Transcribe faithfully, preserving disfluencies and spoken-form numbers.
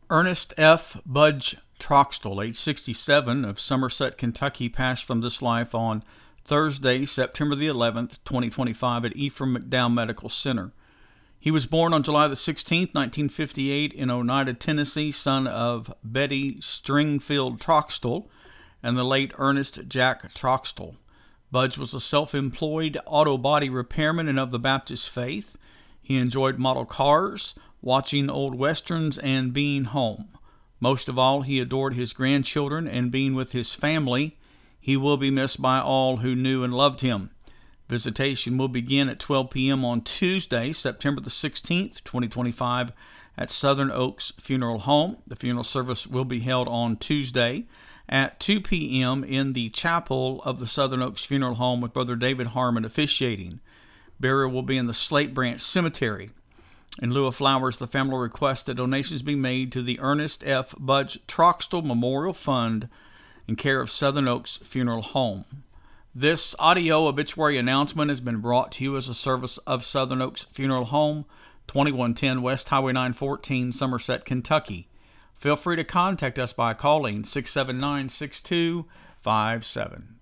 Ernest F. Budge Troxtel, age sixty-seven, of Somerset, Kentucky, passed from this life on Thursday, September the eleventh, twenty twenty-five, at Ephraim McDowell Medical Center. He was born on July the sixteenth, nineteen fifty-eight, in Oneida, Tennessee, son of Betty Stringfield Troxtel and the late Ernest Jack Troxtel. Budge was a self-employed auto body repairman and of the Baptist faith. He enjoyed model cars, watching old westerns, and being home. Most of all, he adored his grandchildren and being with his family. He will be missed by all who knew and loved him. Visitation will begin at twelve p.m. on Tuesday, September the sixteenth, twenty twenty-five, at Southern Oaks Funeral Home. The funeral service will be held on Tuesday at two p.m. in the chapel of the Southern Oaks Funeral Home, with Brother David Harmon officiating. Burial will be in the Slate Branch Cemetery. In lieu of flowers, the family requests that donations be made to the Ernest F. Budge Troxtel Memorial Fund in care of Southern Oaks Funeral Home. This audio obituary announcement has been brought to you as a service of Southern Oaks Funeral Home, twenty-one ten West Highway nine fourteen, Somerset, Kentucky. Feel free to contact us by calling six seven nine, six two five seven.